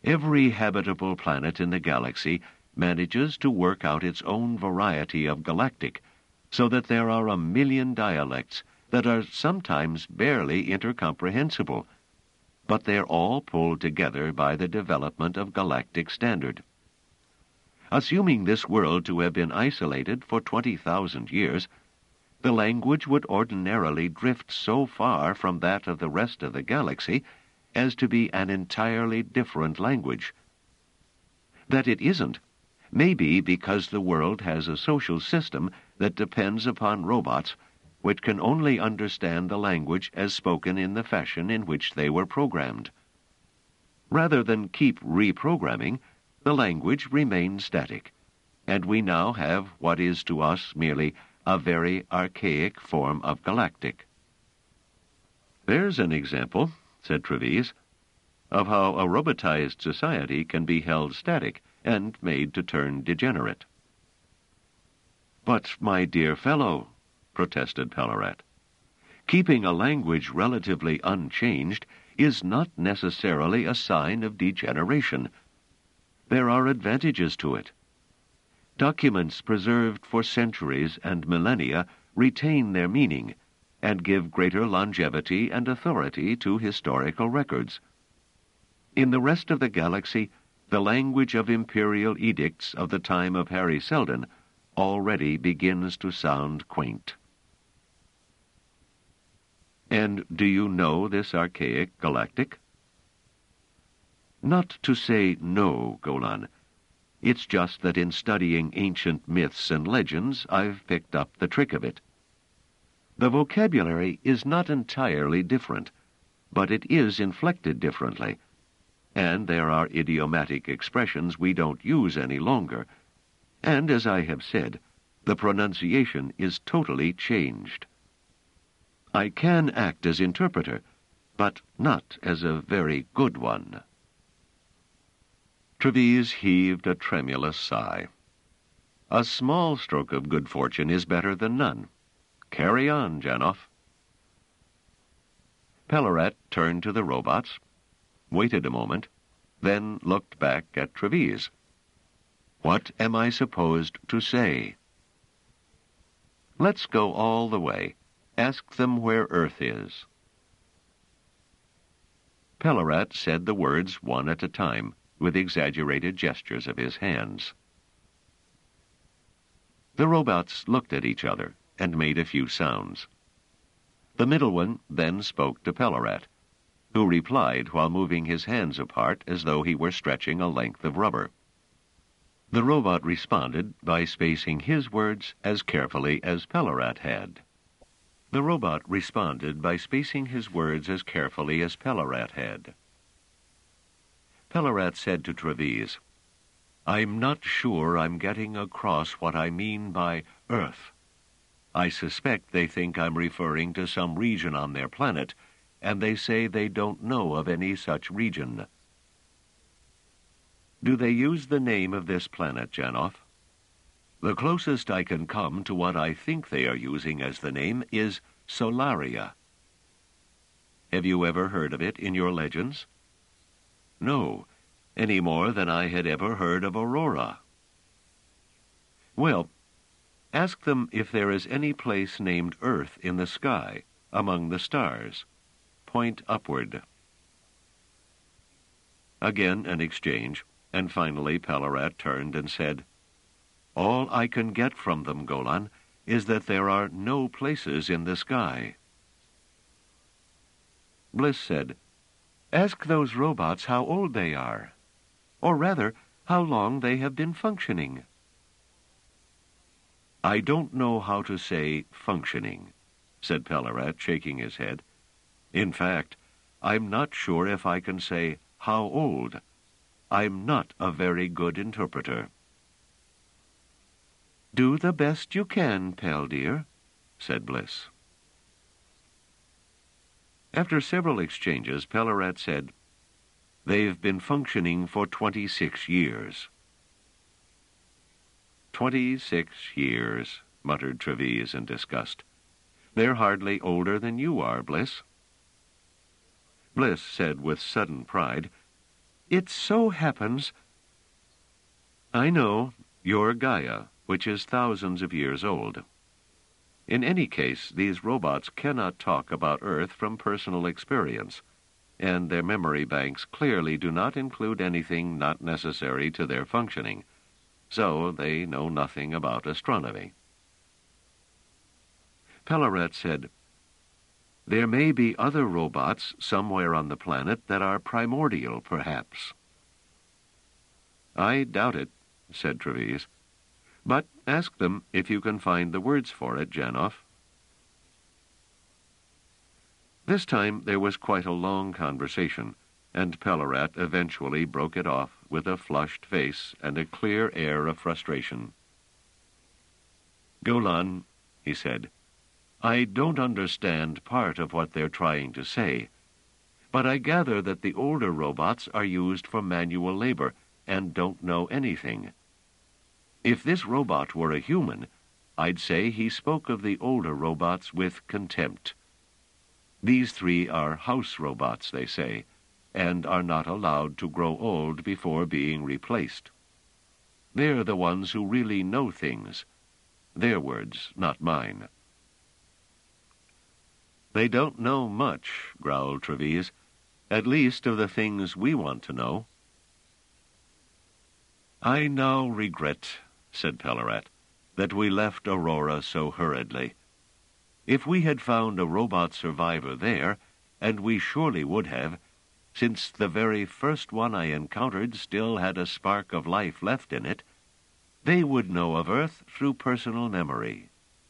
Every habitable planet in the galaxy manages to work out its own variety of galactic, so that there are 1,000,000 dialects that are sometimes barely intercomprehensible, but they're all pulled together by the development of galactic standard. Assuming this world to have been isolated for 20,000 years, the language would ordinarily drift so far from that of the rest of the galaxy as to be an entirely different language. That it isn't may be because the world has a social system that depends upon robots which can only understand the language as spoken in the fashion in which they were programmed. Rather than keep reprogramming, the language remains static, and we now have what is to us merely a very archaic form of galactic. There's an example, said Treves, of how a robotized society can be held static and made to turn degenerate. But, my dear fellow, protested Pellerat, keeping a language relatively unchanged is not necessarily a sign of degeneration. There are advantages to it. Documents preserved for centuries and millennia retain their meaning and give greater longevity and authority to historical records. In the rest of the galaxy, the language of imperial edicts of the time of Harry Seldon already begins to sound quaint. And do you know this archaic galactic? Not to say no, Golan. It's just that in studying ancient myths and legends, I've picked up the trick of it. The vocabulary is not entirely different, but it is inflected differently, and there are idiomatic expressions we don't use any longer, and, as I have said, the pronunciation is totally changed. I can act as interpreter, but not as a very good one. Treves heaved a tremulous sigh. A small stroke of good fortune is better than none. Carry on, Janoff. Pellerat turned to the robots, waited a moment, then looked back at Treves. What am I supposed to say? Let's go all the way. Ask them where Earth is. Pellerat said the words one at a time, with exaggerated gestures of his hands. The robots looked at each other and made a few sounds. The middle one then spoke to Pellerat, who replied while moving his hands apart as though he were stretching a length of rubber. The robot responded by spacing his words as carefully as Pellerat had. The robot responded by spacing his words as carefully as Pellerat had. Pellerat said to Treves, I'm not sure I'm getting across what I mean by Earth. I suspect they think I'm referring to some region on their planet, and they say they don't know of any such region. Do they use the name of this planet, Janoff? The closest I can come to what I think they are using as the name is Solaria. Have you ever heard of it in your legends? No, any more than I had ever heard of Aurora. Well, ask them if there is any place named Earth in the sky, among the stars. Point upward. Again an exchange, and finally Pellerat turned and said, All I can get from them, Golan, is that there are no places in the sky. Bliss said, Ask those robots how old they are, or rather, how long they have been functioning. I don't know how to say functioning, said Pellerat, shaking his head. In fact, I'm not sure if I can say how old. I'm not a very good interpreter. Do the best you can, Pell dear, said Bliss. After several exchanges, Pellerat said, They've been functioning for 26 years. 26 years, muttered Treves in disgust. They're hardly older than you are, Bliss. Bliss said with sudden pride, it so happens... I know, you're Gaia, which is thousands of years old. In any case, these robots cannot talk about Earth from personal experience, and their memory banks clearly do not include anything not necessary to their functioning, so they know nothing about astronomy. Pellarat said, "There may be other robots somewhere on the planet that are primordial, perhaps." "I doubt it," said Treves. "But ask them if you can find the words for it, Janov." This time there was quite a long conversation, and Pellarat eventually broke it off with a flushed face and a clear air of frustration. "Golan," he said, "I don't understand part of what they're trying to say, but I gather that the older robots are used for manual labor and don't know anything. If this robot were a human, I'd say he spoke of the older robots with contempt. These three are house robots, they say, and are not allowed to grow old before being replaced. They're the ones who really know things. Their words, not mine." "They don't know much," growled Treves, "at least of the things we want to know." "I now regret," said Pellarat, "that we left Aurora so hurriedly. If we had found a robot survivor there, and we surely would have, since the very first one I encountered still had a spark of life left in it, they would know of Earth through personal memory."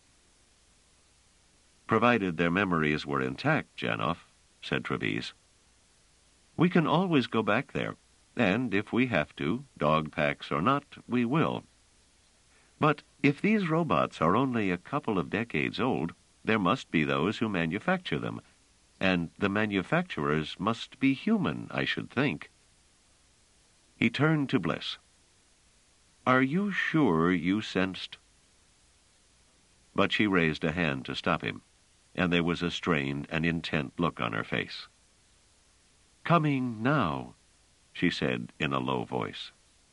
"Provided their memories were intact, Janov," said Treves. "We can always go back there, and if we have to, dog packs or not, we will. But if these robots are only a couple of decades old, there must be those who manufacture them, and the manufacturers must be human, I should think." He turned to Bliss. "Are you sure you sensed—" But she raised a hand to stop him, and there was a strained and intent look on her face. "Coming now," she said in a low voice.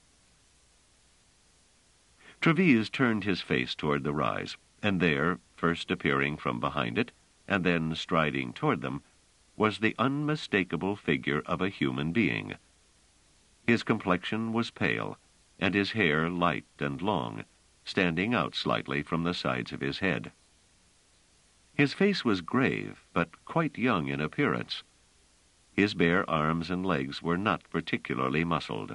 Treves turned his face toward the rise, and there, first appearing from behind it, and then striding toward them, was the unmistakable figure of a human being. His complexion was pale, and his hair light and long, standing out slightly from the sides of his head. His face was grave, but quite young in appearance. His bare arms and legs were not particularly muscled.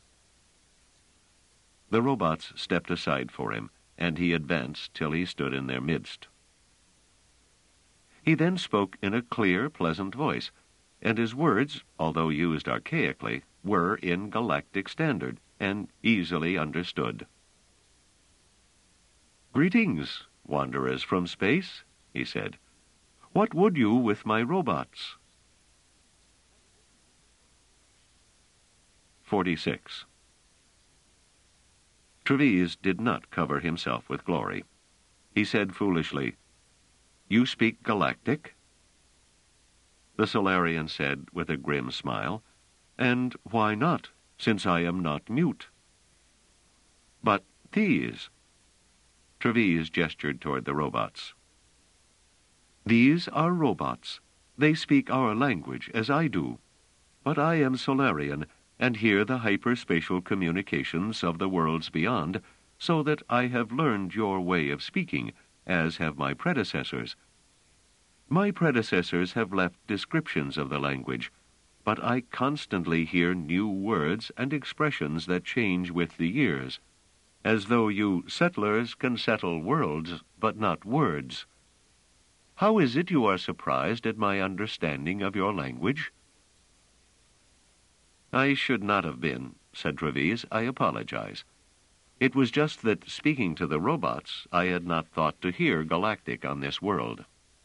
The robots stepped aside for him, and he advanced till he stood in their midst. He then spoke in a clear, pleasant voice, and his words, although used archaically, were in galactic standard and easily understood. "Greetings, wanderers from space," he said. "What would you with my robots?" 46. Treves did not cover himself with glory. He said foolishly, "You speak galactic?" The Solarian said with a grim smile, "And why not, since I am not mute?" "But these—" Treves gestured toward the robots. "These are robots. They speak our language, as I do. But I am Solarian, and hear the hyperspatial communications of the worlds beyond, so that I have learned your way of speaking, as have my predecessors. My predecessors have left descriptions of the language, but I constantly hear new words and expressions that change with the years, as though you settlers can settle worlds, but not words. How is it you are surprised at my understanding of your language?" "I should not have been," said Treves. "I apologize. It was just that, speaking to the robots, I had not thought to hear galactic on this world."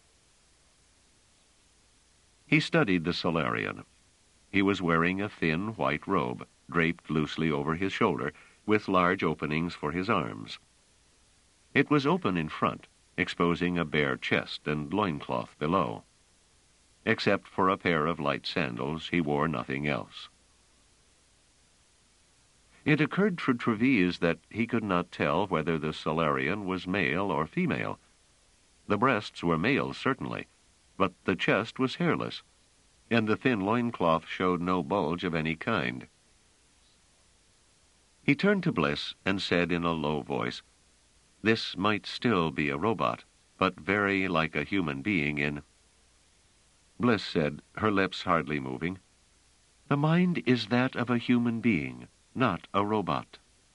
He studied the Solarian. He was wearing a thin white robe, draped loosely over his shoulder, with large openings for his arms. It was open in front, exposing a bare chest and loincloth below. Except for a pair of light sandals, he wore nothing else. It occurred to Treves that he could not tell whether the Solarian was male or female. The breasts were male, certainly, but the chest was hairless, and the thin loincloth showed no bulge of any kind. He turned to Bliss and said in a low voice, "This might still be a robot, but very like a human being in—" Bliss said, her lips hardly moving, "The mind is that of a human being, not a robot."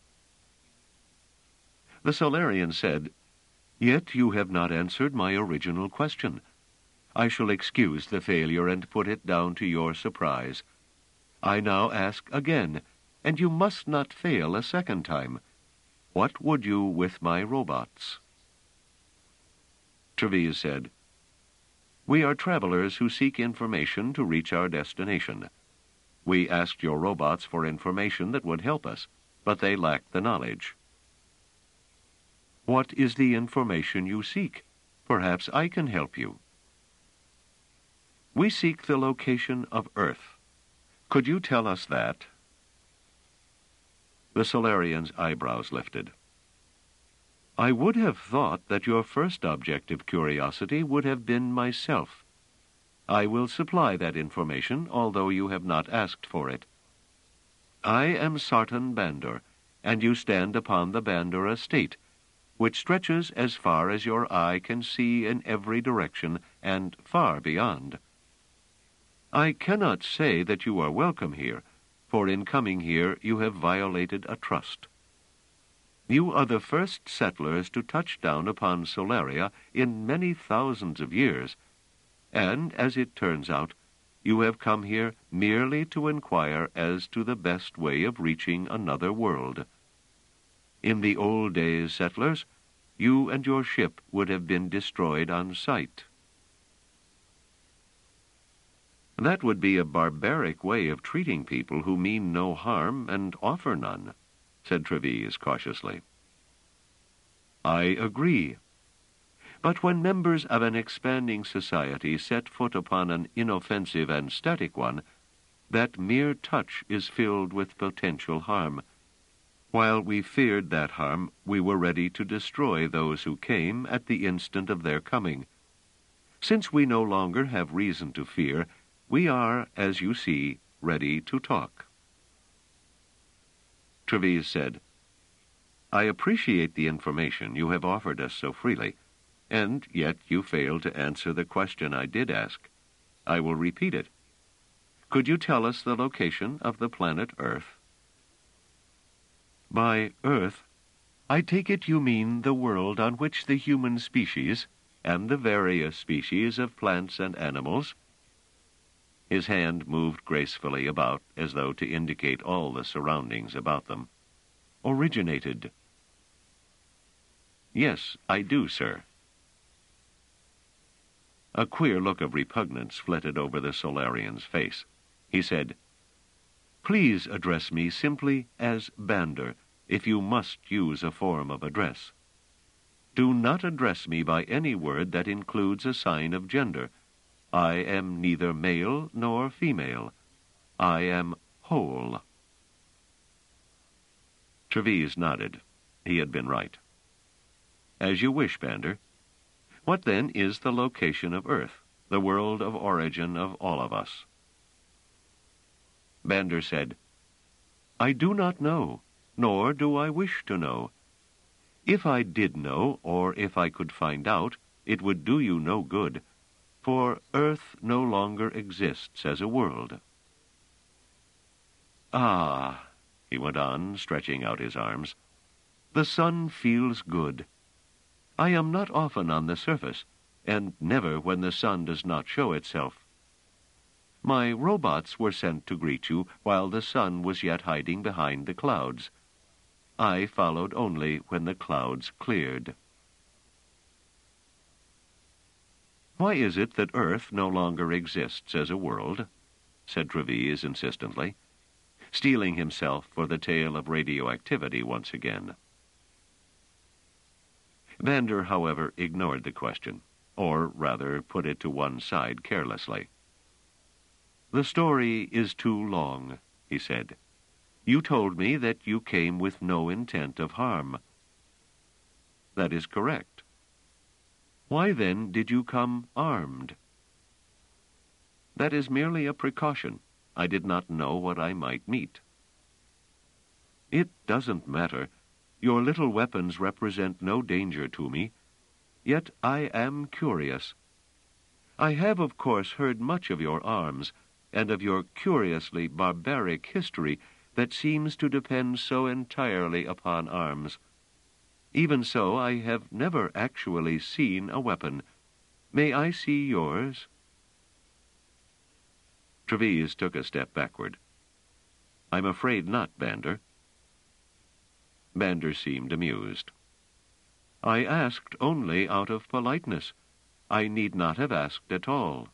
The Solarian said, "Yet you have not answered my original question. I shall excuse the failure and put it down to your surprise. I now ask again, and you must not fail a second time. What would you with my robots?" Treves said, "We are travelers who seek information to reach our destination. We asked your robots for information that would help us, but they lack the knowledge." "What is the information you seek? Perhaps I can help you." "We seek the location of Earth. Could you tell us that?" The Solarian's eyebrows lifted. "I would have thought that your first object of curiosity would have been myself. I will supply that information, although you have not asked for it. I am Sartan Bandar, and you stand upon the Bandar estate, which stretches as far as your eye can see in every direction and far beyond. I cannot say that you are welcome here, for in coming here you have violated a trust. You are the first settlers to touch down upon Solaria in many thousands of years, and, as it turns out, you have come here merely to inquire as to the best way of reaching another world. In the old days, settlers, you and your ship would have been destroyed on sight." "That would be a barbaric way of treating people who mean no harm and offer none," said Treves cautiously. "I agree. But when members of an expanding society set foot upon an inoffensive and static one, that mere touch is filled with potential harm. While we feared that harm, we were ready to destroy those who came at the instant of their coming. Since we no longer have reason to fear, we are, as you see, ready to talk." Treves said, "I appreciate the information you have offered us so freely, and yet you failed to answer the question I did ask. I will repeat it. Could you tell us the location of the planet Earth?" "By Earth, I take it you mean the world on which the human species, and the various species of plants and animals—" His hand moved gracefully about as though to indicate all the surroundings about them. "Originated." "Yes, I do, sir." A queer look of repugnance flitted over the Solarian's face. He said, "Please address me simply as Bandar, if you must use a form of address. Do not address me by any word that includes a sign of gender. I am neither male nor female. I am whole." Treves nodded. He had been right. "As you wish, Bandar. What then is the location of Earth, the world of origin of all of us?" Bandar said, "I do not know, nor do I wish to know. If I did know, or if I could find out, it would do you no good, for Earth no longer exists as a world." "Ah," he went on, stretching out his arms, "the sun feels good. I am not often on the surface, and never when the sun does not show itself. My robots were sent to greet you while the sun was yet hiding behind the clouds. I followed only when the clouds cleared." "Why is it that Earth no longer exists as a world?" said Treves insistently, steeling himself for the tale of radioactivity once again. Bandar, however, ignored the question, or rather put it to one side carelessly. "The story is too long," he said. You told me that you came with no intent of harm. That is correct. Why then did you come armed? That is merely a precaution. I did not know what I might meet. It doesn't matter. Your little weapons represent no danger to me. Yet I am curious. I have, of course, heard much of your arms, and of your curiously barbaric history that seems to depend so entirely upon arms. Even so, I have never actually seen a weapon. May I see yours? Treves took a step backward. I'm afraid not, Bander. Bander seemed amused. I asked only out of politeness. I need not have asked at all.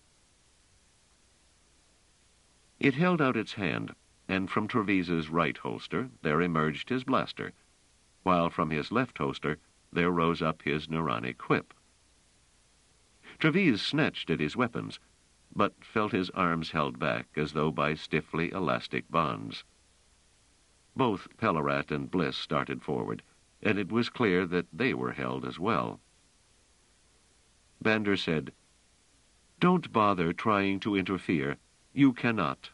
It held out its hand, and from Treves's right holster there emerged his blaster, while from his left holster there rose up his neuronic whip. Treves snatched at his weapons, but felt his arms held back as though by stiffly elastic bonds. Both Pellerat and Bliss started forward, and it was clear that they were held as well. Bander said, "Don't bother trying to interfere. You cannot."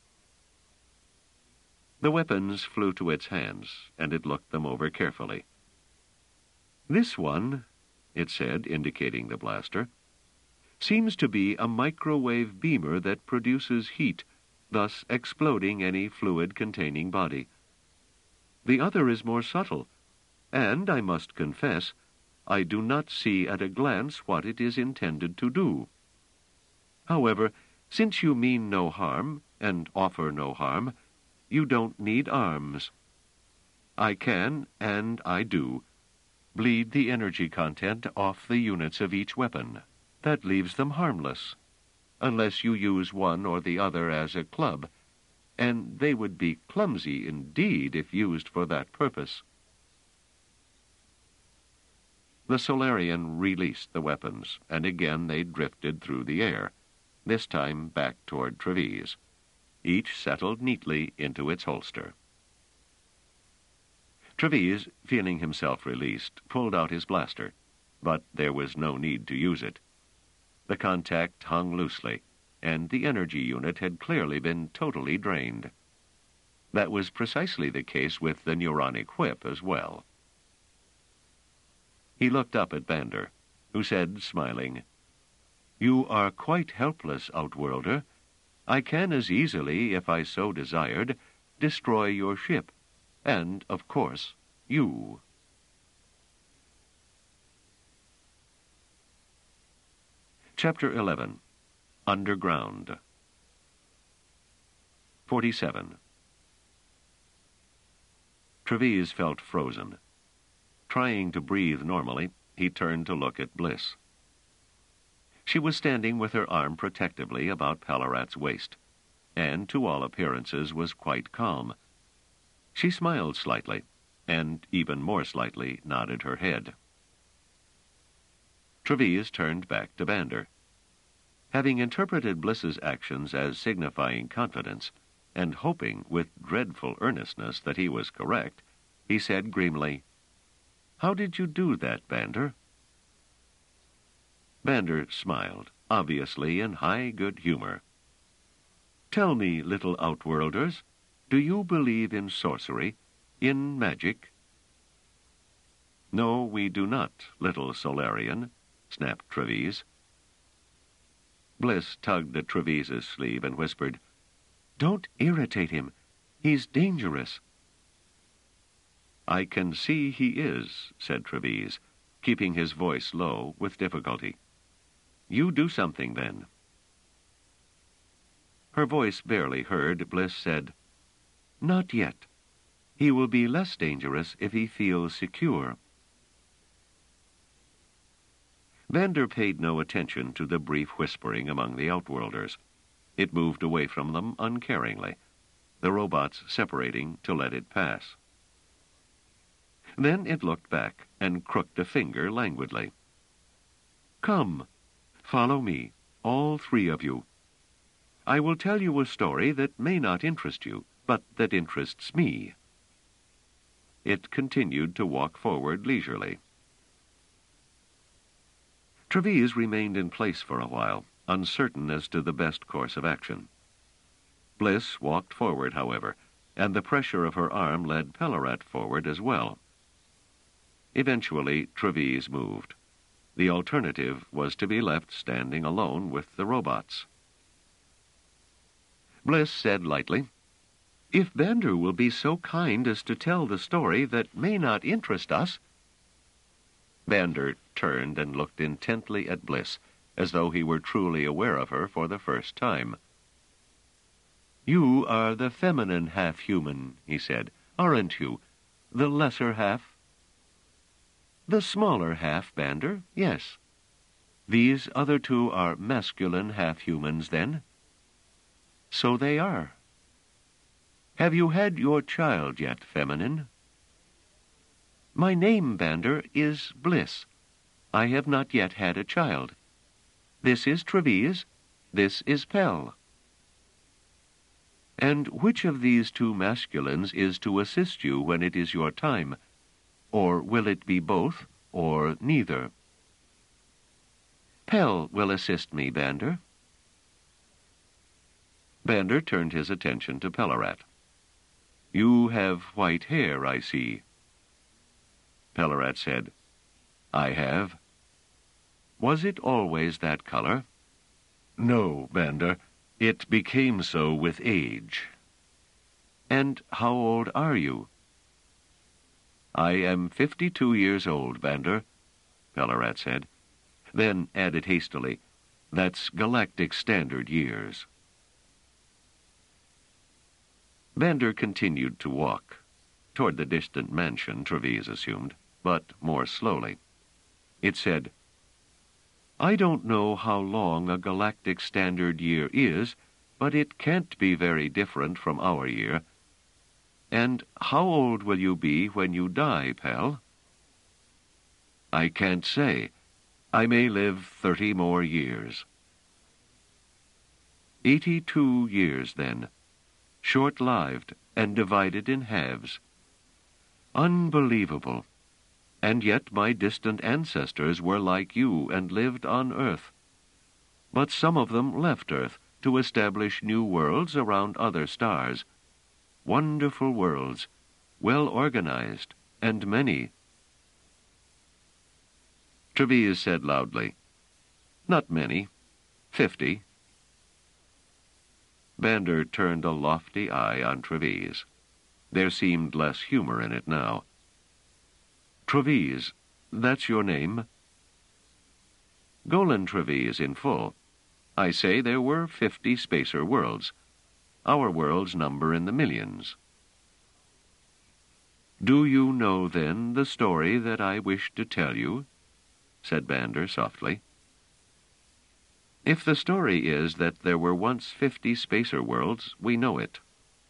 The weapons flew to its hands, and it looked them over carefully. "This one," it said, indicating the blaster, "seems to be a microwave beamer that produces heat, thus exploding any fluid-containing body. The other is more subtle, and, I must confess, I do not see at a glance what it is intended to do. However, since you mean no harm, and offer no harm, you don't need arms. I can, and I do, bleed the energy content off the units of each weapon. That leaves them harmless, unless you use one or the other as a club, and they would be clumsy indeed if used for that purpose." The Solarian released the weapons, and again they drifted through the air, this time back toward Treves. Each settled neatly into its holster. Treves, feeling himself released, pulled out his blaster, but there was no need to use it. The contact hung loosely, and the energy unit had clearly been totally drained. That was precisely the case with the neuronic whip as well. He looked up at Bander, who said, smiling, "You are quite helpless, Outworlder. I can as easily, if I so desired, destroy your ship, and, of course, you." Chapter 11. Underground. 47. Treves felt frozen. Trying to breathe normally, he turned to look at Bliss. She was standing with her arm protectively about Pellerat's waist, and to all appearances was quite calm. She smiled slightly, and even more slightly nodded her head. Treves turned back to Bander. Having interpreted Bliss's actions as signifying confidence, and hoping with dreadful earnestness that he was correct, he said grimly, "How did you do that, Bander?" Bander smiled, obviously in high good humor. "Tell me, little Outworlders, do you believe in sorcery, in magic?" "No, we do not, little Solarian," snapped Treves. Bliss tugged at Treves's sleeve and whispered, "Don't irritate him. He's dangerous." "I can see he is," said Treves, keeping his voice low with difficulty. "You do something, then." Her voice barely heard, Bliss said, "Not yet. He will be less dangerous if he feels secure." Bander paid no attention to the brief whispering among the Outworlders. It moved away from them uncaringly, the robots separating to let it pass. Then it looked back and crooked a finger languidly. "Come, follow me, all three of you. I will tell you a story that may not interest you, but that interests me." it continued to walk forward leisurely. Treves remained in place for a while, uncertain as to the best course of action. Bliss walked forward, however, and the pressure of her arm led Pellarat forward as well. Eventually, Treves moved. The alternative was to be left standing alone with the robots. Bliss said lightly, "If Vander will be so kind as to tell the story that may not interest us—" Vander turned and looked intently at Bliss, as though he were truly aware of her for the first time. "You are the feminine half-human," he said, "aren't you? The lesser half?" "The smaller half, Vander, yes. These other two are masculine half-humans, then?" "So they are." "Have you had your child yet, feminine?" "My name, Vander, is Bliss. I have not yet had a child. This is Treves. This is Pell." "And which of these two masculines is to assist you when it is your time? Or will it be both, or neither?" "Pell will assist me, Vander." Vander turned his attention to Pellarat. "You have white hair, I see." Pellarat said, "I have." "Was it always that color?" "No, Vander. It became so with age." "And how old are you?" "I am 52 years old, Vander," Pellarat said, then added hastily, "That's galactic standard years." Vander continued to walk, toward the distant mansion, Treves assumed, but more slowly. It said, "I don't know how long a galactic standard year is, but it can't be very different from our year. And how old will you be when you die, Pell?" "I can't say. I may live 30 more years." 82 years, then. Short-lived and divided in halves. Unbelievable. And yet my distant ancestors were like you and lived on Earth. But some of them left Earth to establish new worlds around other stars. Wonderful worlds, well organized, and many. Treves said loudly, "Not many. 50. Vander turned a lofty eye on Treves. There seemed less humor in it now. "Treves, that's your name?" "Golan Treves in full. I say there were 50 spacer worlds. Our worlds number in the millions." "Do you know, then, the story that I wish to tell you?" said Vander softly. "If the story is that there were once 50 spacer worlds, we know it."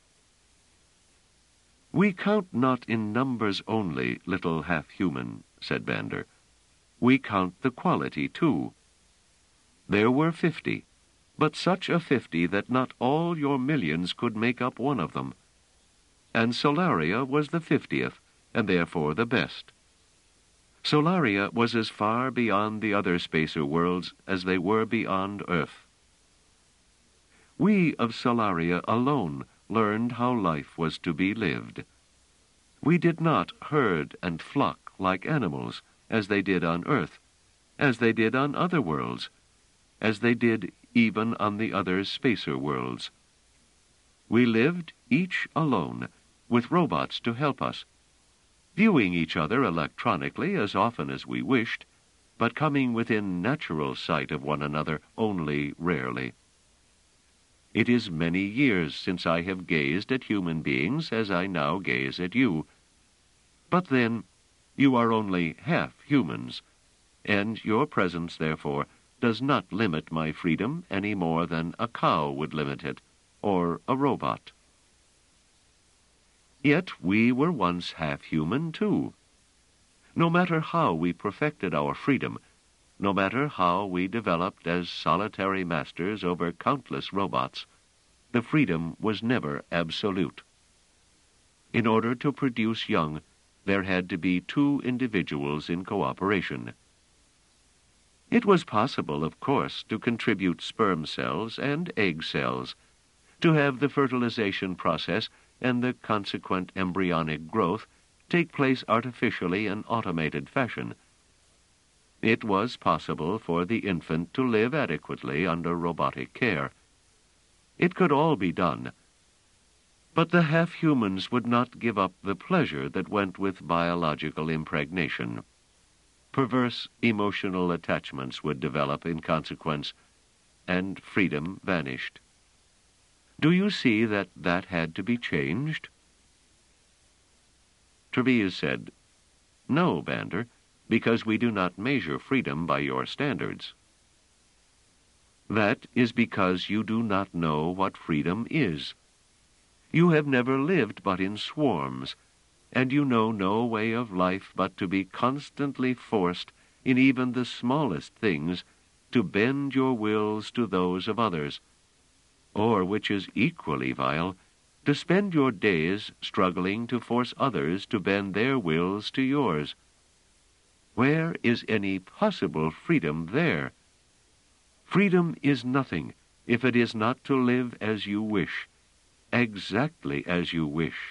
"We count not in numbers only, little half-human," said Vander. "We count the quality, too. There were 50, but such a 50 that not all your millions could make up one of them. And Solaria was the 50th, and therefore the best. Solaria was as far beyond the other spacer worlds as they were beyond Earth. We of Solaria alone learned how life was to be lived. We did not herd and flock like animals, as they did on Earth, as they did on other worlds, as they did even on the other spacer worlds. We lived each alone, with robots to help us, viewing each other electronically as often as we wished, but coming within natural sight of one another only rarely. It is many years since I have gazed at human beings as I now gaze at you. But then, you are only half humans, and your presence, therefore, does not limit my freedom any more than a cow would limit it, or a robot. Yet we were once half-human, too. No matter how we perfected our freedom, no matter how we developed as solitary masters over countless robots, the freedom was never absolute. In order to produce young, there had to be two individuals in cooperation. It was possible, of course, to contribute sperm cells and egg cells, to have the fertilization process and the consequent embryonic growth take place artificially in automated fashion. It was possible for the infant to live adequately under robotic care. It could all be done. But the half-humans would not give up the pleasure that went with biological impregnation. Perverse emotional attachments would develop in consequence, and freedom vanished. Do you see that that had to be changed? Trevise said, "No, Bander, because we do not measure freedom by your standards." "That is because you do not know what freedom is. You have never lived but in swarms, and you know no way of life but to be constantly forced, in even the smallest things, to bend your wills to those of others, or, which is equally vile, to spend your days struggling to force others to bend their wills to yours. Where is any possible freedom there? Freedom is nothing if it is not to live as you wish, exactly as you wish."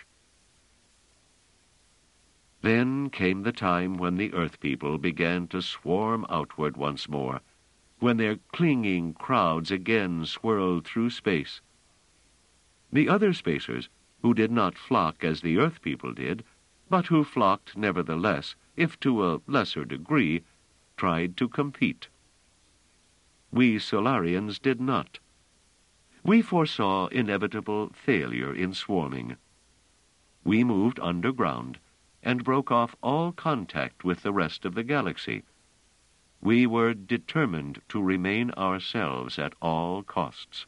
Then came the time when the Earth people began to swarm outward once more, when their clinging crowds again swirled through space. The other spacers, who did not flock as the Earth people did, but who flocked nevertheless, if to a lesser degree, tried to compete. We Solarians did not. We foresaw inevitable failure in swarming. We moved underground and broke off all contact with the rest of the galaxy. We were determined to remain ourselves at all costs.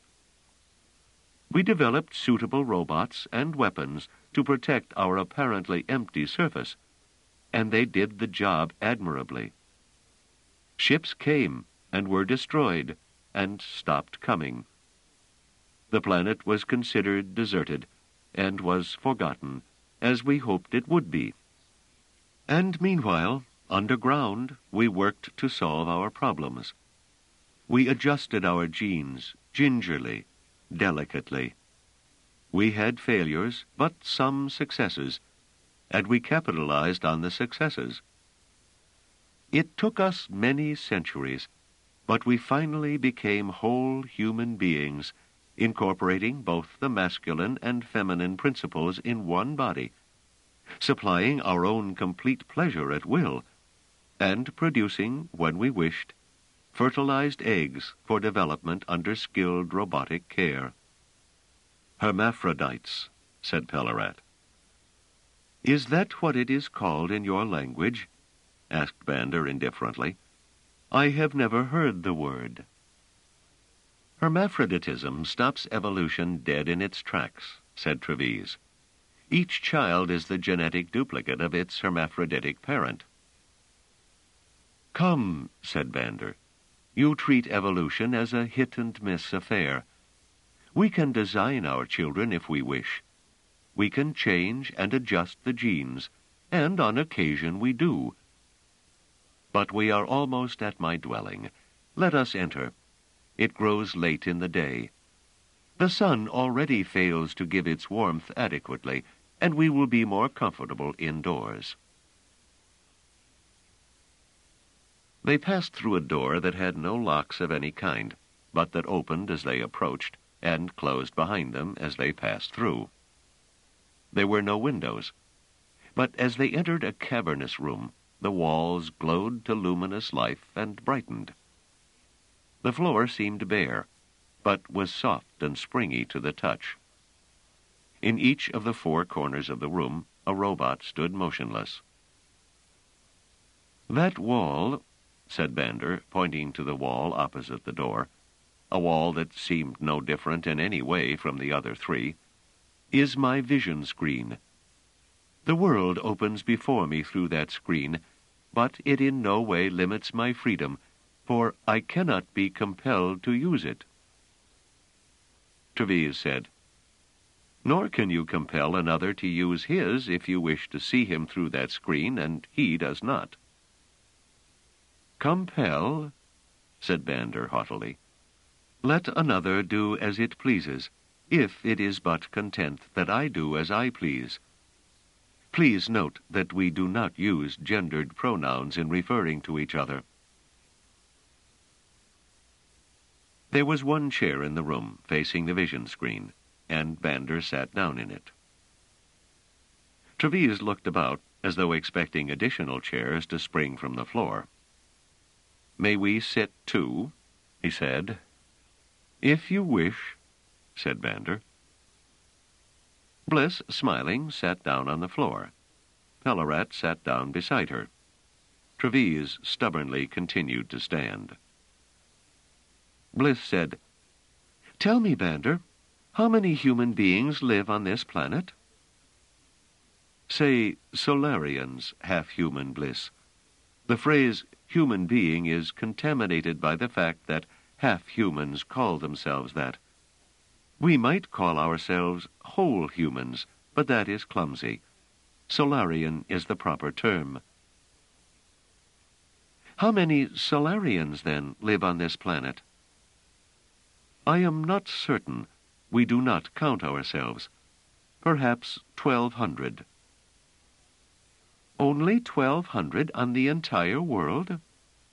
We developed suitable robots and weapons to protect our apparently empty surface, and they did the job admirably. Ships came and were destroyed and stopped coming. The planet was considered deserted and was forgotten, as we hoped it would be. And meanwhile, underground, we worked to solve our problems. We adjusted our genes gingerly, delicately. We had failures, but some successes, and we capitalized on the successes. It took us many centuries, but we finally became whole human beings, incorporating both the masculine and feminine principles in one body, supplying our own complete pleasure at will, and producing, when we wished, fertilized eggs for development under skilled robotic care. "Hermaphrodites," said Pellerat. "Is that what it is called in your language?" asked Bander indifferently. "I have never heard the word." "Hermaphroditism stops evolution dead in its tracks," said Trevise. "Each child is the genetic duplicate of its hermaphroditic parent." "Come," said Bander, "you treat evolution as a hit-and-miss affair. We can design our children if we wish. We can change and adjust the genes, and on occasion we do. But we are almost at my dwelling. Let us enter. It grows late in the day. The sun already fails to give its warmth adequately, and we will be more comfortable indoors." They passed through a door that had no locks of any kind, but that opened as they approached, and closed behind them as they passed through. There were no windows, but as they entered a cavernous room, the walls glowed to luminous life and brightened. The floor seemed bare, but was soft and springy to the touch. In each of the four corners of the room, a robot stood motionless. "That wall," said Bander, pointing to the wall opposite the door, a wall that seemed no different in any way from the other three, "is my vision screen. The world opens before me through that screen, but it in no way limits my freedom, for I cannot be compelled to use it." Trevise said, Nor can you compel another to use his if you wish to see him through that screen and he does not. Compel, said Bander haughtily. Let another do as it pleases, if it is but content that I do as I please. Please note that we do not use gendered pronouns in referring to each other. There was one chair in the room, facing the vision screen, and Bander sat down in it. Treves looked about, as though expecting additional chairs to spring from the floor. "May we sit too?" he said. "If you wish," said Bander. Bliss, smiling, sat down on the floor. Pellarat sat down beside her. Treves stubbornly continued to stand. Bliss said, "Tell me, Bander, how many human beings live on this planet?" "Say Solarians, half-human, Bliss. The phrase human being is contaminated by the fact that half-humans call themselves that. We might call ourselves whole humans, but that is clumsy. Solarian is the proper term." "How many Solarians, then, live on this planet?" "I am not certain. We do not count ourselves. Perhaps 1,200. "Only 1,200 on the entire world?"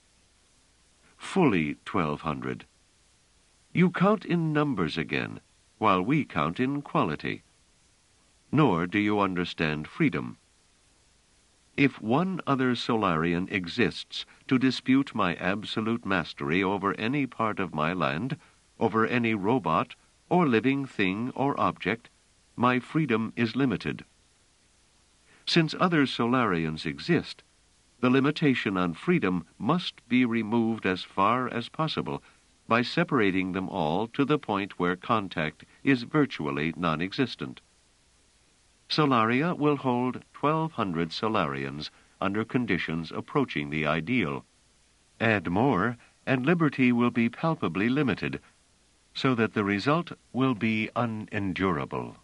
"Fully 1,200. You count in numbers again, while we count in quality. Nor do you understand freedom. If one other Solarian exists to dispute my absolute mastery over any part of my land, over any robot, or living thing or object, my freedom is limited. Since other Solarians exist, the limitation on freedom must be removed as far as possible by separating them all to the point where contact is virtually non-existent. Solaria will hold 1,200 Solarians under conditions approaching the ideal. Add more, and liberty will be palpably limited, so that the result will be unendurable.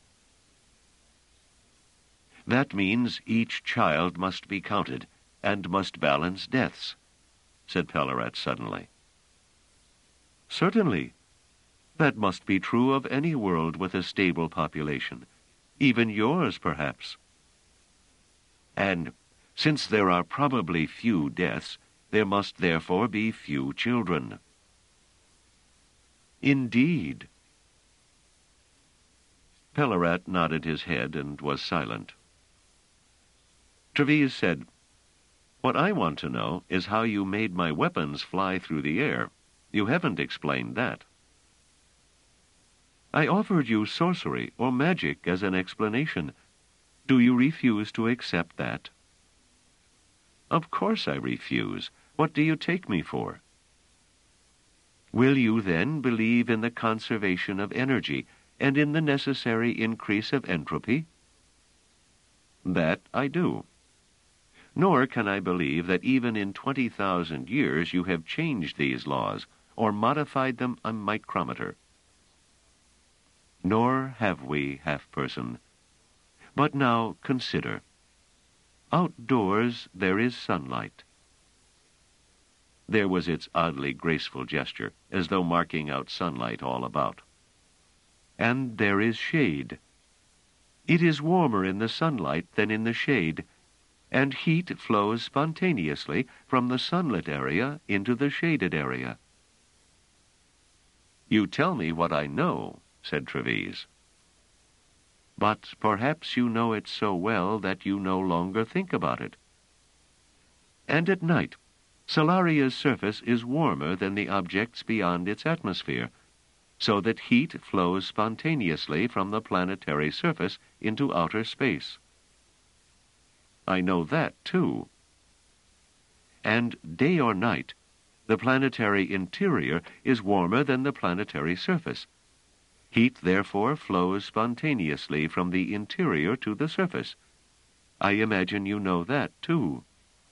That means each child must be counted, and must balance deaths," said Pellarat suddenly. "Certainly. That must be true of any world with a stable population, even yours, perhaps." "And since there are probably few deaths, there must therefore be few children." "Indeed." Pellarat nodded his head and was silent. Treves said, "What I want to know is how you made my weapons fly through the air. You haven't explained that." "I offered you sorcery or magic as an explanation. Do you refuse to accept that?" "Of course I refuse. What do you take me for?" "Will you then believe in the conservation of energy and in the necessary increase of entropy?" "That I do. Nor can I believe that even in 20,000 years you have changed these laws or modified them a micrometer." "Nor have we, half-person. But now consider. Outdoors there is sunlight." There was its oddly graceful gesture, as though marking out sunlight all about. "And there is shade. It is warmer in the sunlight than in the shade, and heat flows spontaneously from the sunlit area into the shaded area." "You tell me what I know," said Treves. "But perhaps you know it so well that you no longer think about it. And at night, Solaria's surface is warmer than the objects beyond its atmosphere, so that heat flows spontaneously from the planetary surface into outer space." "I know that, too." "And day or night, the planetary interior is warmer than the planetary surface. Heat, therefore, flows spontaneously from the interior to the surface. I imagine you know that, too."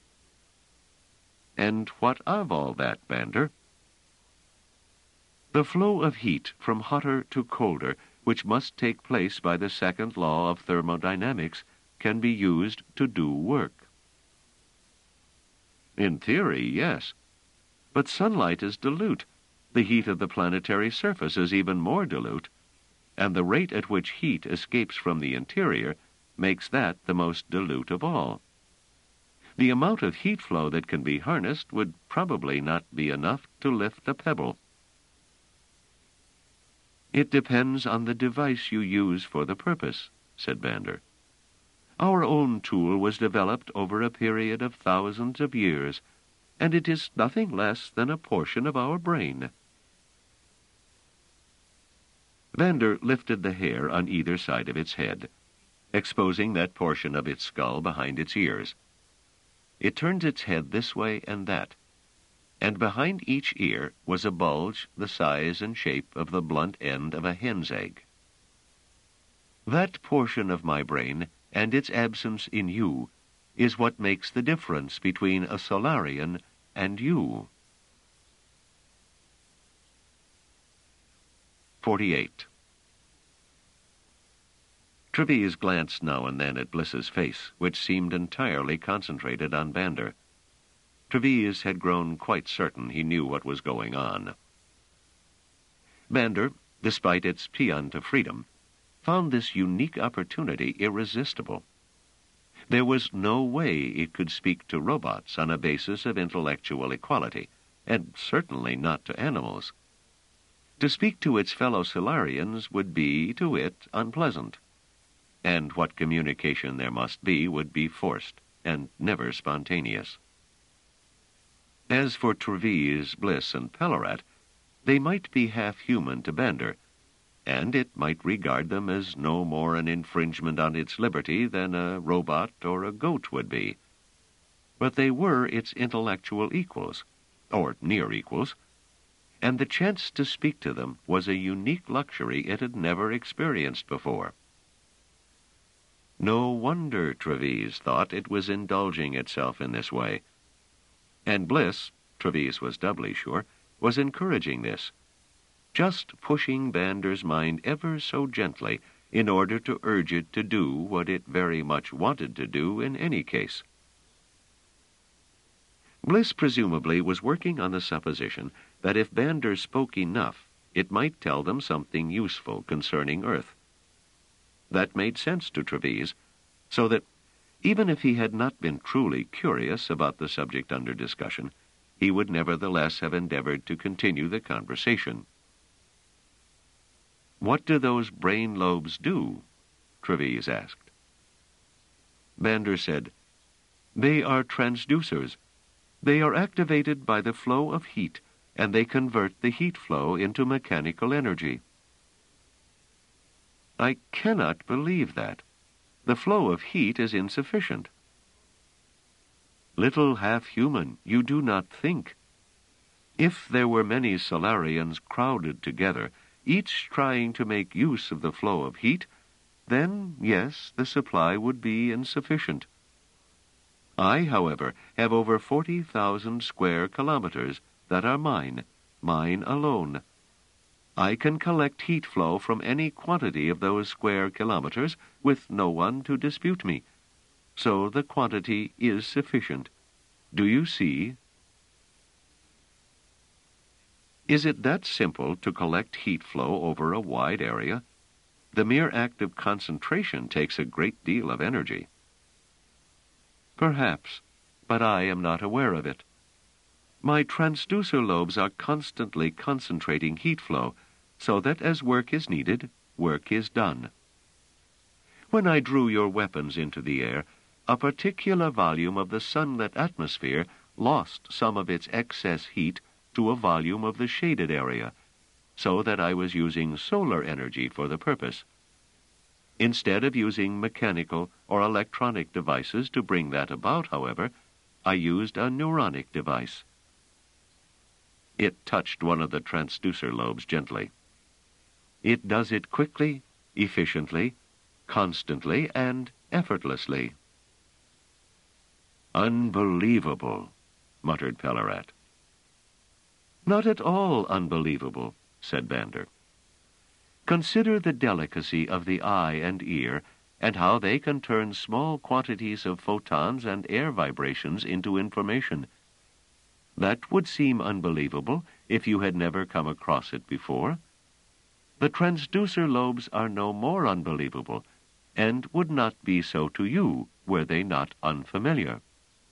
"And what of all that, Bander?" "The flow of heat from hotter to colder which must take place by the second law of thermodynamics, can be used to do work. In theory, yes. But sunlight is dilute. The heat of the planetary surface is even more dilute, and the rate at which heat escapes from the interior makes that the most dilute of all. The amount of heat flow that can be harnessed would probably not be enough to lift a pebble. It depends on the device you use for the purpose, said Bander. Our own tool was developed over a period of thousands of years, and it is nothing less than a portion of our brain. Bander lifted the hair on either side of its head, exposing that portion of its skull behind its ears. It turned its head this way and that, and behind each ear was a bulge the size and shape of the blunt end of a hen's egg. That portion of my brain, and its absence in you, is what makes the difference between a Solarian and you. 48. Treves glanced now and then at Bliss's face, which seemed entirely concentrated on Bander. Treves had grown quite certain he knew what was going on. Bander, despite its paean to freedom, found this unique opportunity irresistible. There was no way it could speak to robots on a basis of intellectual equality, and certainly not to animals. To speak to its fellow Solarians would be, to it, unpleasant, and what communication there must be would be forced and never spontaneous. As for Treves, Bliss, and Pellerat, they might be half-human to Bander, and it might regard them as no more an infringement on its liberty than a robot or a goat would be. But they were its intellectual equals, or near equals, and the chance to speak to them was a unique luxury it had never experienced before. No wonder, Treves thought, it was indulging itself in this way. And Bliss, Treves was doubly sure, was encouraging this, just pushing Bander's mind ever so gently in order to urge it to do what it very much wanted to do in any case. Bliss presumably was working on the supposition that if Bander spoke enough, it might tell them something useful concerning Earth. That made sense to Treves, so that, even if he had not been truly curious about the subject under discussion, he would nevertheless have endeavored to continue the conversation. "What do those brain lobes do?" Treves asked. Bander said, "They are transducers. They are activated by the flow of heat, and they convert the heat flow into mechanical energy." "I cannot believe that. The flow of heat is insufficient." "Little half-human, you do not think. If there were many Solarians crowded together, each trying to make use of the flow of heat, then, yes, the supply would be insufficient. I, however, have over 40,000 square kilometers that are mine alone. I can collect heat flow from any quantity of those square kilometers with no one to dispute me. So the quantity is sufficient. Do you see?" Is it that simple to collect heat flow over a wide area? The mere act of concentration takes a great deal of energy. Perhaps, but I am not aware of it. My transducer lobes are constantly concentrating heat flow, so that as work is needed, work is done. When I drew your weapons into the air, a particular volume of the sunlit atmosphere lost some of its excess heat to a volume of the shaded area, so that I was using solar energy for the purpose. Instead of using mechanical or electronic devices to bring that about, however, I used a neuronic device. It touched one of the transducer lobes gently. It does it quickly, efficiently, constantly, and effortlessly. "Unbelievable," muttered Pellerat. "Not at all unbelievable," said Bander. Consider the delicacy of the eye and ear, and how they can turn small quantities of photons and air vibrations into information. That would seem unbelievable if you had never come across it before. The transducer lobes are no more unbelievable, and would not be so to you were they not unfamiliar.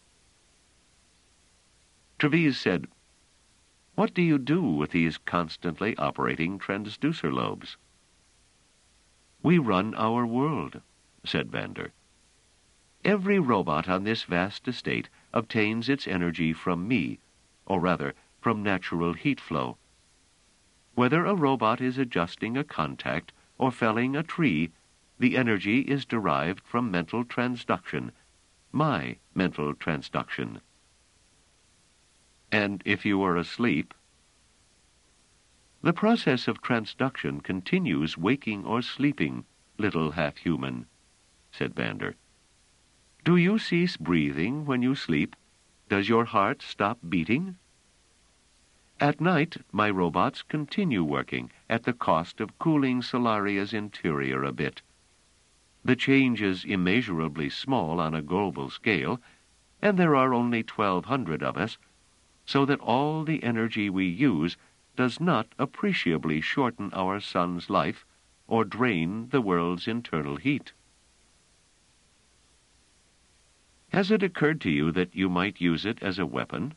Trevise said, "What do you do with these constantly operating transducer lobes?" "We run our world," said Vander. "Every robot on this vast estate obtains its energy from me, or rather, from natural heat flow. Whether a robot is adjusting a contact or felling a tree, the energy is derived from mental transduction, my mental transduction." "And if you were asleep?" "The process of transduction continues waking or sleeping, little half-human," said Vander. "Do you cease breathing when you sleep? Does your heart stop beating? At night, my robots continue working at the cost of cooling Solaria's interior a bit. The change is immeasurably small on a global scale, and there are only 1,200 of us, so that all the energy we use does not appreciably shorten our sun's life or drain the world's internal heat." "Has it occurred to you that you might use it as a weapon?"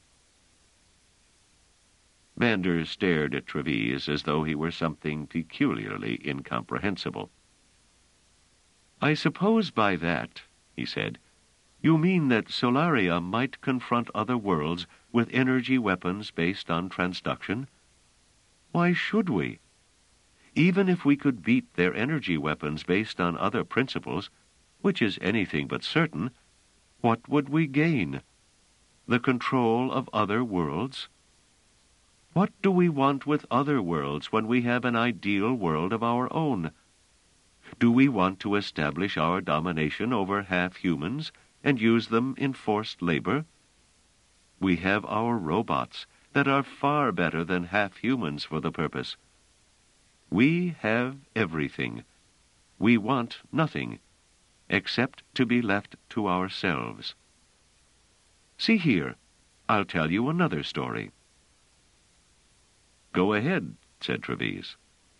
Vander stared at Trevise as though he were something peculiarly incomprehensible. "I suppose by that," he said, "you mean that Solaria might confront other worlds with energy weapons based on transduction? Why should we? Even if we could beat their energy weapons based on other principles, which is anything but certain, what would we gain? The control of other worlds? What do we want with other worlds when we have an ideal world of our own? Do we want to establish our domination over half-humans and use them in forced labor? We have our robots that are far better than half-humans for the purpose. We have everything. We want nothing, except to be left to ourselves. See here, I'll tell you another story." "Go ahead," said Trevise.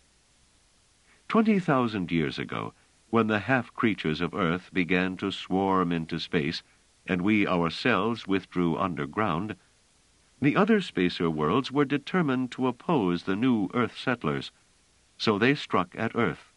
20,000 years ago, when the half-creatures of Earth began to swarm into space, and we ourselves withdrew underground, the other spacer worlds were determined to oppose the new Earth settlers, so they struck at Earth.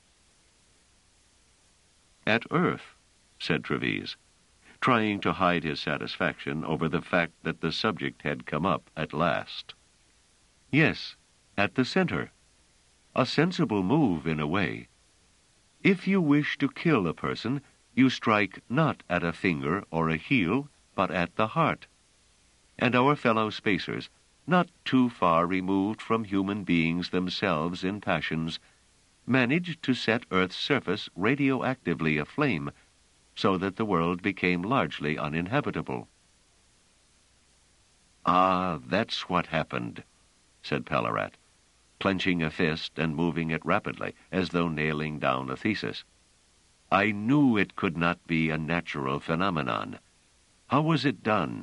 "At Earth," said Trevise, trying to hide his satisfaction over the fact that the subject had come up at last. "Yes, at the center. A sensible move in a way. If you wish to kill a person, you strike not at a finger or a heel, but at the heart. And our fellow spacers, not too far removed from human beings themselves in passions, managed to set Earth's surface radioactively aflame, so that the world became largely uninhabitable." "Ah, that's what happened," said Palarat, clenching a fist and moving it rapidly, as though nailing down a thesis. "I knew it could not be a natural phenomenon. How was it done?"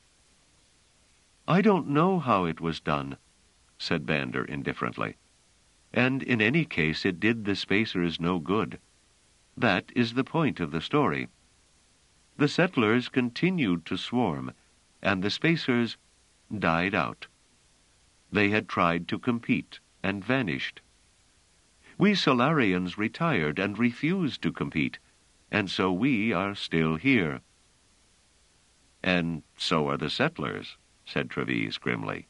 "I don't know how it was done," said Vander indifferently. "And in any case it did the spacers no good. That is the point of the story. The settlers continued to swarm, and the spacers died out. They had tried to compete and vanished. We Solarians retired and refused to compete, and so we are still here." "And so are the settlers," said Trevise grimly.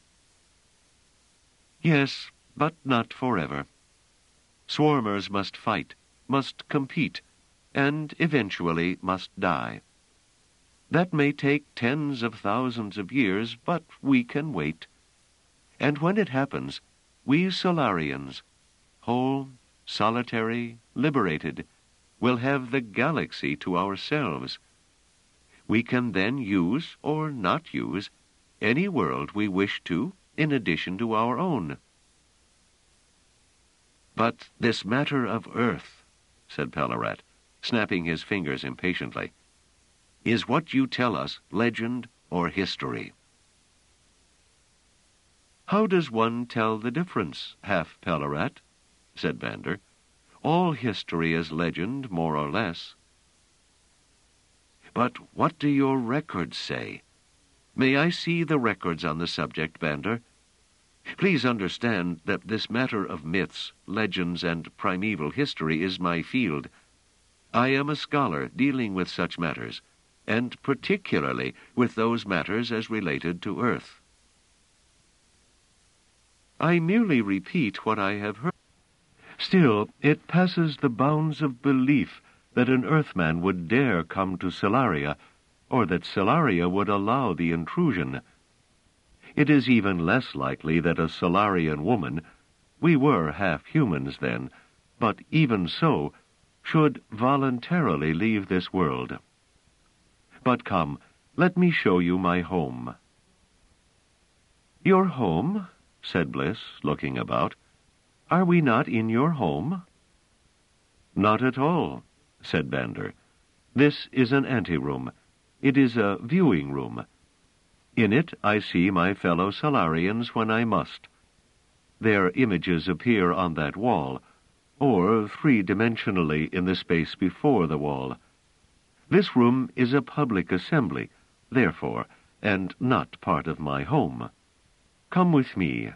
"Yes, but not forever. Swarmers must fight, must compete, and eventually must die. That may take tens of thousands of years, but we can wait. And when it happens, we Solarians, whole, solitary, liberated, will have the galaxy to ourselves. We can then use, or not use, any world we wish to in addition to our own." But this matter of Earth, said Pellarat, snapping his fingers impatiently, is what you tell us legend or history? How does one tell the difference, half Pellarat? Said Vander. All history is legend, more or less. But what do your records say? May I see the records on the subject, Vander? Please understand that this matter of myths, legends, and primeval history is my field. I am a scholar dealing with such matters, and particularly with those matters as related to Earth. I merely repeat what I have heard. Still, it passes the bounds of belief that an Earthman would dare come to Solaria, or that Solaria would allow the intrusion. It is even less likely that a Solarian woman, we were half humans then, but even so, should voluntarily leave this world. But come, let me show you my home. Your home? Said Bliss, looking about. Are we not in your home? Not at all, said Vander. This is an anteroom. It is a viewing room. In it I see my fellow Solarians when I must. Their images appear on that wall, or three-dimensionally in the space before the wall. This room is a public assembly, therefore, and not part of my home. Come with me.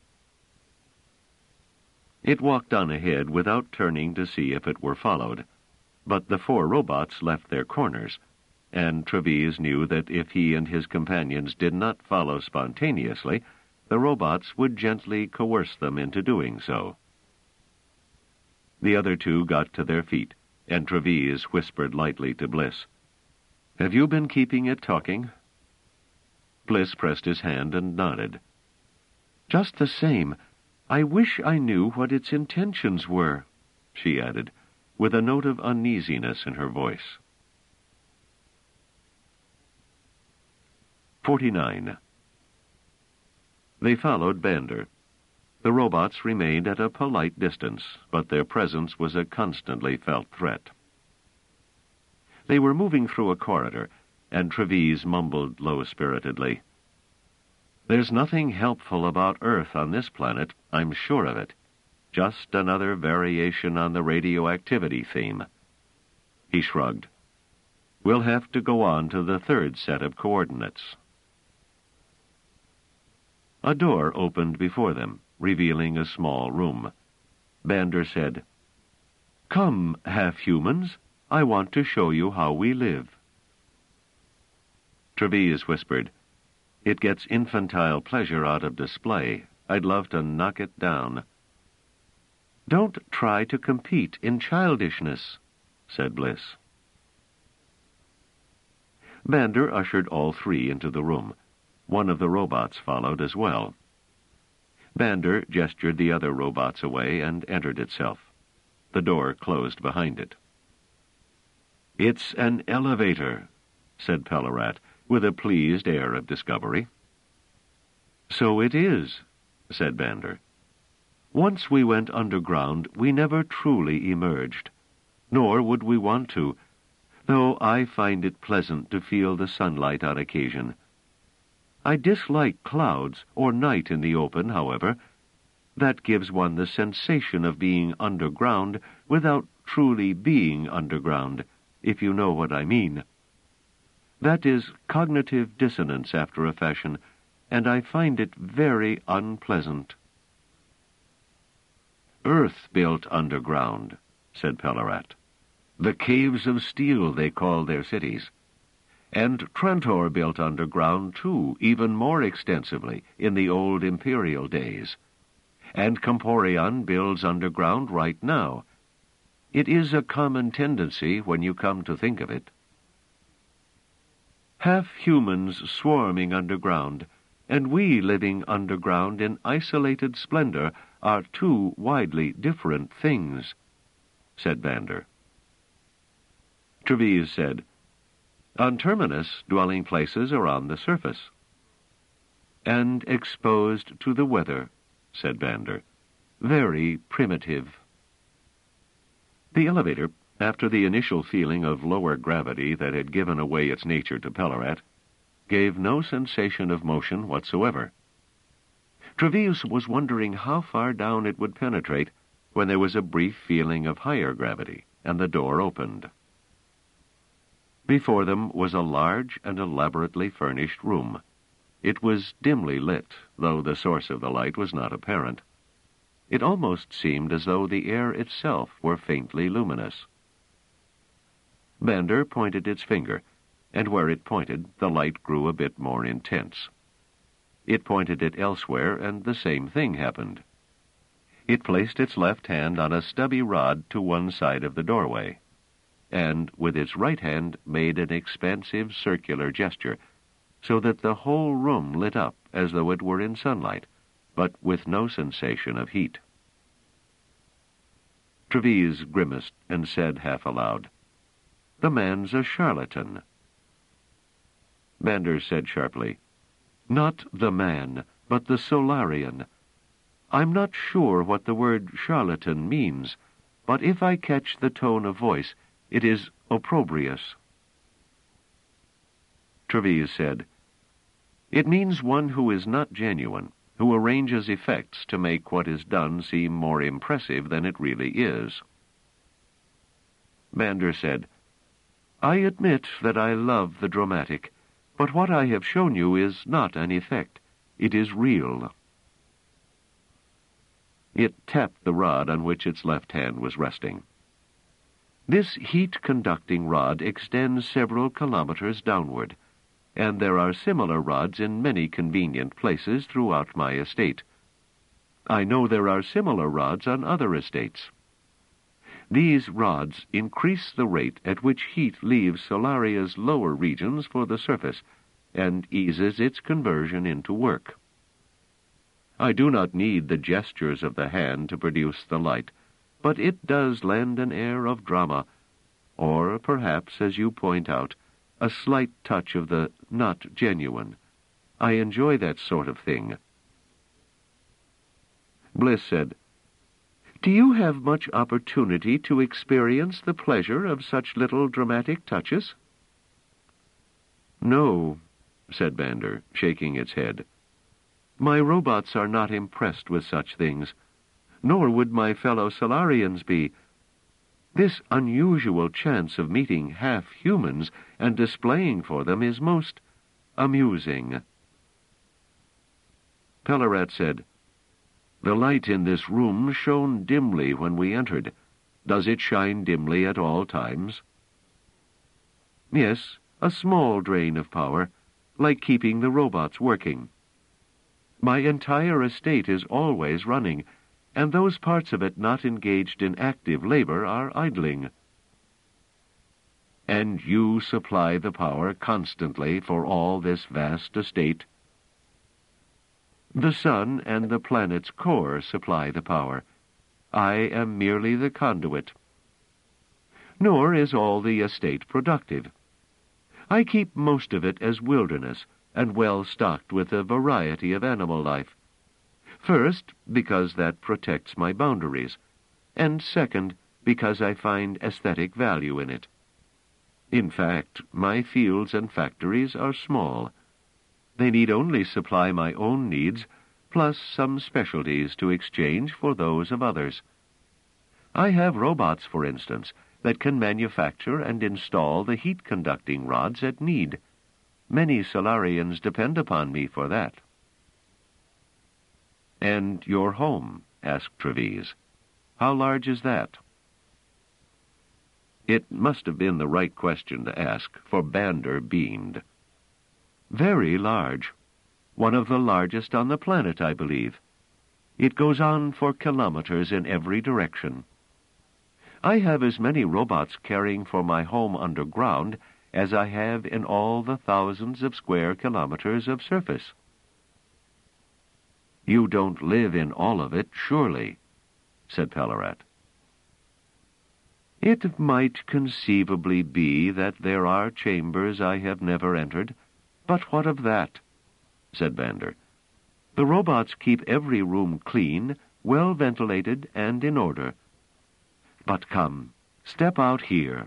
It walked on ahead without turning to see if it were followed, but the four robots left their corners, and Treves knew that if he and his companions did not follow spontaneously, the robots would gently coerce them into doing so. The other two got to their feet, and Treves whispered lightly to Bliss, "Have you been keeping it talking?" Bliss pressed his hand and nodded. "Just the same, I wish I knew what its intentions were," she added, with a note of uneasiness in her voice. 49. They followed Vander. The robots remained at a polite distance, but their presence was a constantly felt threat. They were moving through a corridor, and Treves mumbled low-spiritedly, "There's nothing helpful about Earth on this planet, I'm sure of it. Just another variation on the radioactivity theme." He shrugged. "We'll have to go on to the third set of coordinates." A door opened before them, revealing a small room. Vander said, "Come, half-humans, I want to show you how we live." Treves whispered, "It gets infantile pleasure out of display. I'd love to knock it down." "Don't try to compete in childishness," said Bliss. Vander ushered all three into the room. One of the robots followed as well. Vander gestured the other robots away and entered itself. The door closed behind it. "It's an elevator," said Pellarat, with a pleased air of discovery. "So it is," said Vander. "Once we went underground, we never truly emerged. Nor would we want to, though I find it pleasant to feel the sunlight on occasion. I dislike clouds or night in the open, however. That gives one the sensation of being underground without truly being underground, if you know what I mean. That is cognitive dissonance after a fashion, and I find it very unpleasant." "Earth built underground," said Pellarat. "The caves of steel, they call their cities. And Trantor built underground, too, even more extensively, in the old imperial days. And Comporion builds underground right now. It is a common tendency when you come to think of it." "Half-humans swarming underground, and we living underground in isolated splendor are two widely different things," said Vander. Treves said, "On Terminus, dwelling places are on the surface." "And exposed to the weather," said Vander. very primitive. The elevator, after the initial feeling of lower gravity that had given away its nature to Pellarat, gave no sensation of motion whatsoever. Treves was wondering how far down it would penetrate when there was a brief feeling of higher gravity, and the door opened. Before them was a large and elaborately furnished room. It was dimly lit, though the source of the light was not apparent. It almost seemed as though the air itself were faintly luminous. Bander pointed its finger, and where it pointed, the light grew a bit more intense. It pointed it elsewhere, and the same thing happened. It placed its left hand on a stubby rod to one side of the doorway, and with its right hand made an expansive circular gesture, so that the whole room lit up as though it were in sunlight, but with no sensation of heat. Treves grimaced and said half aloud, "The man's a charlatan." Bander said sharply, "Not the man, but the Solarian. I'm not sure what the word charlatan means, but if I catch the tone of voice, it is opprobrious." Treves said, "It means one who is not genuine, who arranges effects to make what is done seem more impressive than it really is." Bander said, "I admit that I love the dramatic, but what I have shown you is not an effect. It is real." It tapped the rod on which its left hand was resting. "This heat-conducting rod extends several kilometers downward, and there are similar rods in many convenient places throughout my estate. I know there are similar rods on other estates. These rods increase the rate at which heat leaves Solaria's lower regions for the surface, and eases its conversion into work. I do not need the gestures of the hand to produce the light, but it does lend an air of drama, or perhaps, as you point out, a slight touch of the not genuine. I enjoy that sort of thing." Bliss said, "Do you have much opportunity to experience the pleasure of such little dramatic touches?" "No," said Bander, shaking its head. "My robots are not impressed with such things, nor would my fellow Solarians be. This unusual chance of meeting half-humans and displaying for them is most amusing." Pellarat said, "The light in this room shone dimly when we entered. Does it shine dimly at all times?" "Yes, a small drain of power, like keeping the robots working. My entire estate is always running, and those parts of it not engaged in active labor are idling." "And you supply the power constantly for all this vast estate?" "The sun and the planet's core supply the power. I am merely the conduit. Nor is all the estate productive. I keep most of it as wilderness, and well stocked with a variety of animal life. First, because that protects my boundaries, and second, because I find aesthetic value in it. In fact, my fields and factories are small. They need only supply my own needs, plus some specialties to exchange for those of others. I have robots, for instance, that can manufacture and install the heat-conducting rods at need. Many Solarians depend upon me for that." "And your home?" asked Treves. "How large is that?" It must have been the right question to ask, for Bander beamed. "Very large. One of the largest on the planet, I believe. It goes on for kilometers in every direction. I have as many robots caring for my home underground as I have in all the thousands of square kilometers of surface." "You don't live in all of it, surely," said Pellarat. "It might conceivably be that there are chambers I have never entered, but what of that?" said Bander. "The robots keep every room clean, well ventilated and in order. But come, step out here.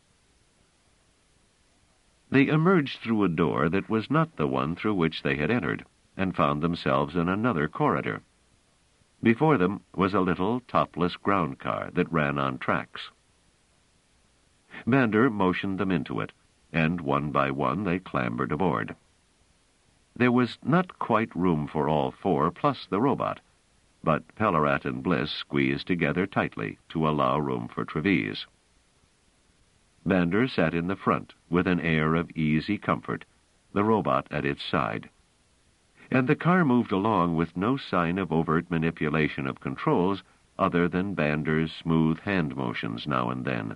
They emerged through a door that was not the one through which they had entered, and found themselves in another corridor. Before them was a little topless ground car that ran on tracks. Bander motioned them into it, and one by one they clambered aboard. There was not quite room for all four plus the robot, but Pellerat and Bliss squeezed together tightly to allow room for Treves. Bander sat in the front with an air of easy comfort, the robot at its side. And the car moved along with no sign of overt manipulation of controls other than Bander's smooth hand motions now and then.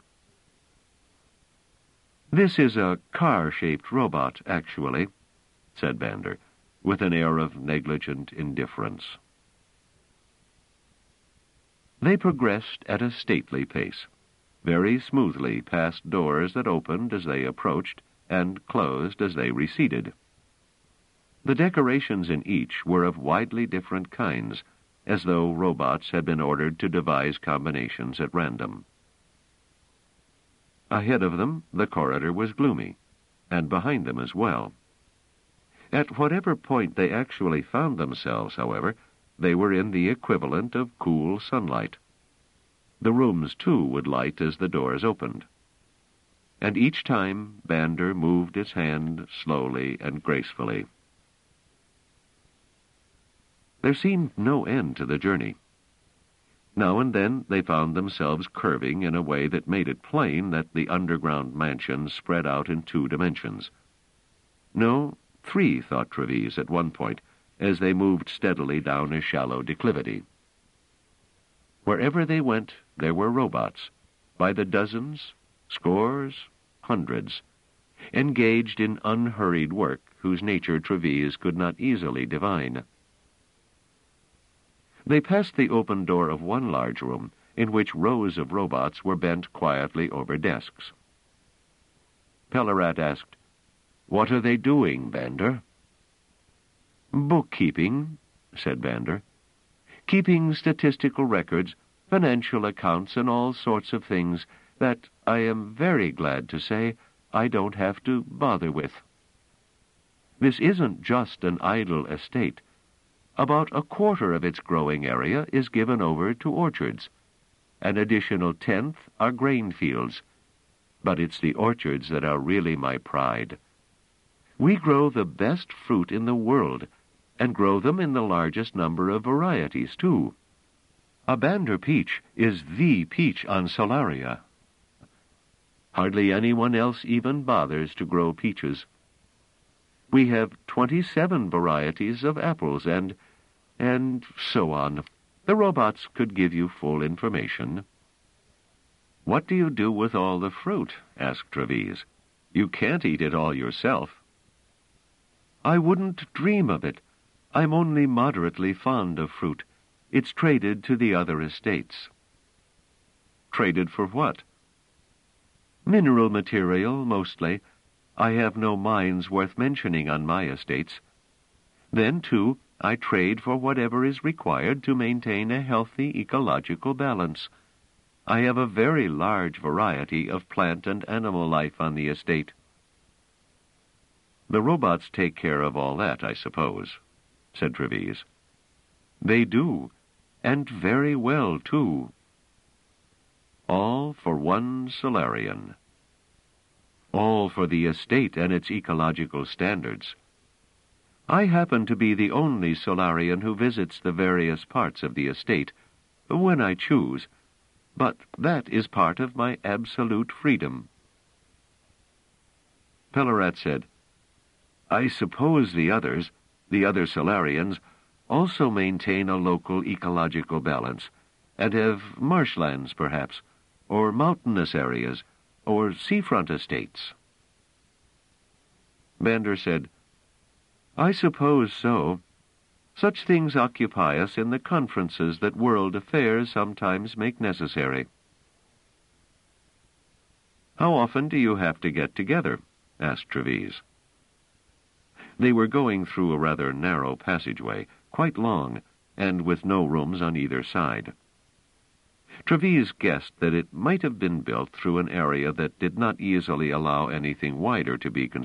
"This is a car-shaped robot, actually," said Bander, with an air of negligent indifference. They progressed at a stately pace, very smoothly past doors that opened as they approached and closed as they receded. The decorations in each were of widely different kinds, as though robots had been ordered to devise combinations at random. Ahead of them, the corridor was gloomy, and behind them as well. At whatever point they actually found themselves, however, they were in the equivalent of cool sunlight. The rooms, too, would light as the doors opened. And each time Bander moved its hand slowly and gracefully. There seemed no end to the journey. Now and then they found themselves curving in a way that made it plain that the underground mansion spread out in 2 dimensions. No, 3, thought Treves at one point, as they moved steadily down a shallow declivity. Wherever they went, there were robots, by the dozens, scores, hundreds, engaged in unhurried work whose nature Treves could not easily divine. They passed the open door of one large room, in which rows of robots were bent quietly over desks. Pellerat asked, "What are they doing, Bander?" "Bookkeeping," said Bander. "Keeping statistical records, financial accounts, and all sorts of things that, I am very glad to say, I don't have to bother with. This isn't just an idle estate. About 1/4 of its growing area is given over to orchards. An additional 1/10 are grain fields. But it's the orchards that are really my pride. We grow the best fruit in the world, and grow them in the largest number of varieties, too. A Bander peach is the peach on Solaria. Hardly anyone else even bothers to grow peaches. We have 27 varieties of apples and so on. The robots could give you full information." "What do you do with all the fruit?" asked Treves. "You can't eat it all yourself." "I wouldn't dream of it. I'm only moderately fond of fruit. It's traded to the other estates." "Traded for what?" "Mineral material, mostly. I have no mines worth mentioning on my estates. Then, too, I trade for whatever is required to maintain a healthy ecological balance. I have a very large variety of plant and animal life on the estate." "The robots take care of all that, I suppose," said Treves. "They do, and very well, too. All for one Solarian. All for the estate and its ecological standards. I happen to be the only Solarian who visits the various parts of the estate, when I choose, but that is part of my absolute freedom." Pellerat said, "I suppose the other Solarians, also maintain a local ecological balance, and have marshlands, perhaps, or mountainous areas, or seafront estates." Bander said, "I suppose so. Such things occupy us in the conferences that world affairs sometimes make necessary." "How often do you have to get together?" asked Treves. They were going through a rather narrow passageway, quite long, and with no rooms on either side. Treves guessed that it might have been built through an area that did not easily allow anything wider to be constructed.